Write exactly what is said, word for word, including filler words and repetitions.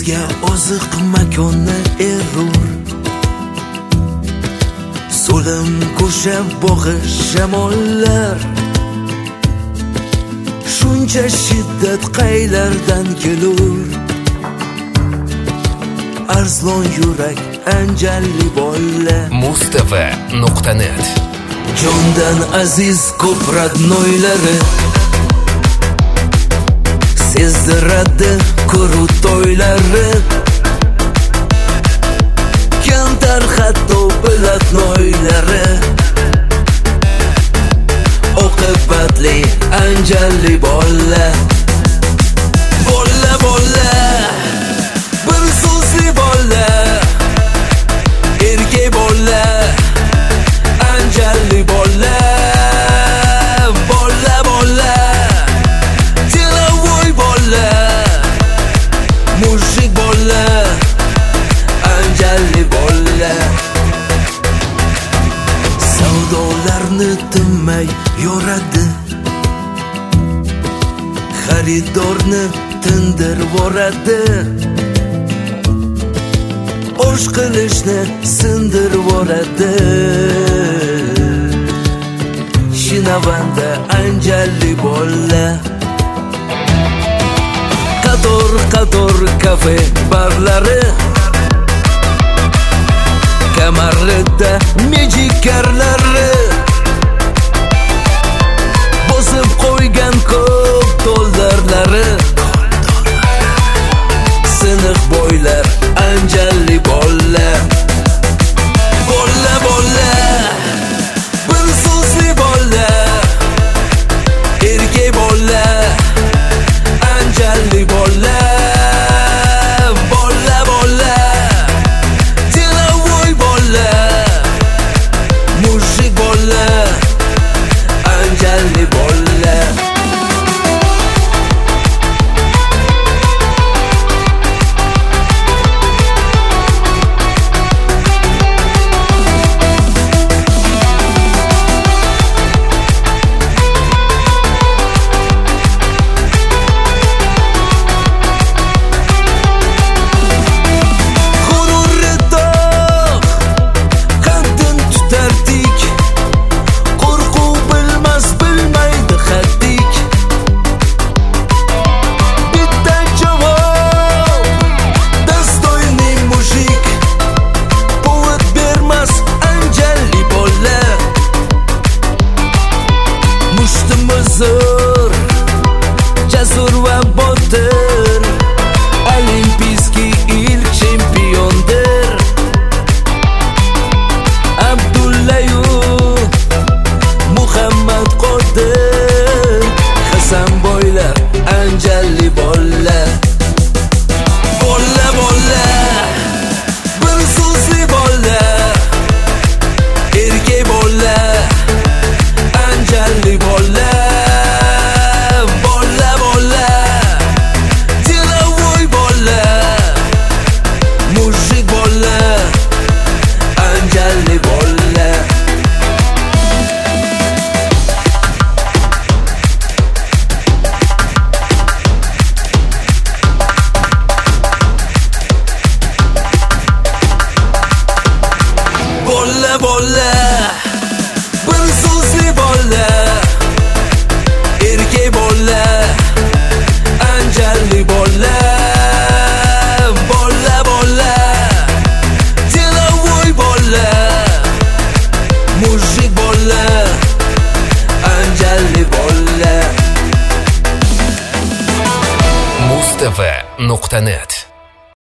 Bizga oziq makonni erur, so'lim ko'sha bog'i shamollar. Shuncha shiddat qaylardan kelur? Arzlon yurak anjalli bolla. Mustafa nuqta net. Jondan aziz ko'p radnoylari sezdiradi ko'ru to'ylari. Kamtar hatto bilatnoylari oqibatli anjalli bolla. Bolla bolla bir so'zli bolla, erkak bolla, anjalli bolla. Bolla bolla tilavoy bolla, mushrik bolla, anjalli bolla. Savdolarni tinmay yoradi, xaridorni tindirib voradi, osh qilishni sindirib voradi. Shinavanda anjalli bolla. Qator qator kafe barlari, kamarida mejikarlari, bosib qo'ygan ko'p dollarlari. Siniq boylar anjalli bolla. Bolla bolla bir so'zli bolla, erkak bolla, anjalli bolla. Bolla bolla tilavoy bolla, mushrik bolla, anjalli bolla. Jasur va botir, olimpiyskiy ilk chempiondir. Abdullayu Muhammad Qodir, Hasan boylar anjalli bolla. Bolla bolla bir so'zli bolla, erkak bolla, anjalli bolla. Bolla bolla bir so'zli bolla, erkak bolla, anjalli bolla. Bolla bolla tilavoy bolla, mushrik bolla, anjalli bolla. Mustafa nuqta net.